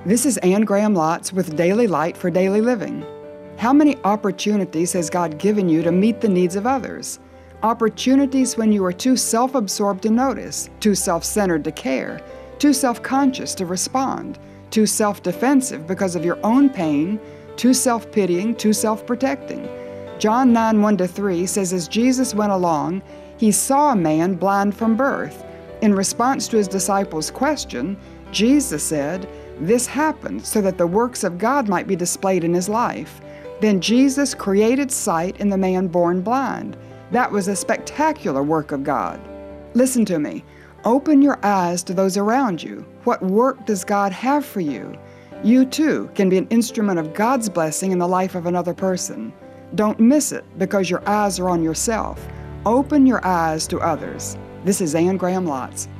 This is Anne Graham Lotz with Daily Light for Daily Living. How many opportunities has God given you to meet the needs of others? Opportunities when you are too self-absorbed to notice, too self-centered to care, too self-conscious to respond, too self-defensive because of your own pain, too self-pitying, too self-protecting. John 9:1-3 says, as Jesus went along, he saw a man blind from birth. In response to his disciples' question, Jesus said, this happened so that the works of God might be displayed in his life. Then Jesus created sight in the man born blind. That was a spectacular work of God. Listen to me. Open your eyes to those around you. What work does God have for you? You too can be an instrument of God's blessing in the life of another person. Don't miss it because your eyes are on yourself. Open your eyes to others. This is Anne Graham Lotz.